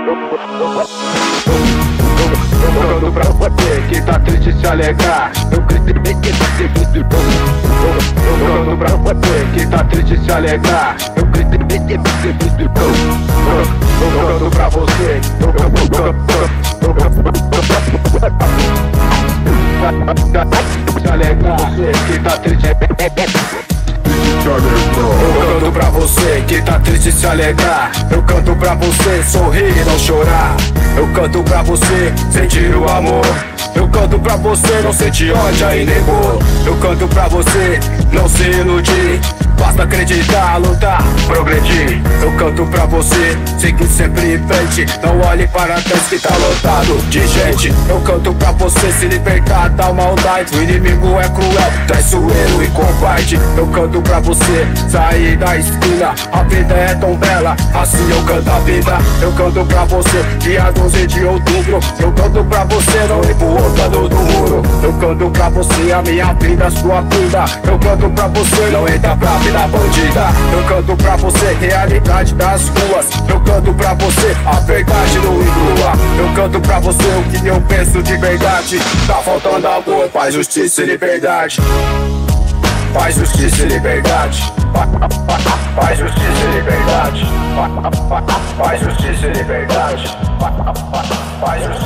Canto pra você que tá triste se alegrar. Eu canto pra você que tá triste se alegrar. Eu canto pra você. Se alegrar, você que tá triste. Eu canto pra você que tá triste se alegrar. Eu canto pra você sorrir e não chorar. Eu canto pra você sentir o amor. Eu canto pra você não sentir ódio e nem dor. Eu canto pra você não se iludir. Basta acreditar, lutar, progredir. Eu canto pra você seguir sempre em frente. Não olhe para trás que tá lotado de gente. Eu canto pra você se libertar da maldade. O inimigo é cruel, traiçoeiro e covarde. Eu canto pra você sair da esquina. A vida é tão bela, assim eu canto a vida. Eu canto pra você dia 12 de outubro. Eu canto pra você não ir pro outro lado do muro. Eu canto pra você a minha vida, a sua vida. Eu canto pra você não entrar pra vida bandida. Eu canto pra você realidade das ruas. Eu canto pra você a verdade no rua. Eu canto pra você o que eu penso de verdade. Tá faltando amor, paz, justiça e liberdade. Paz, justiça e liberdade. Paz, justiça e liberdade. Paz, justiça e liberdade. Paz, justiça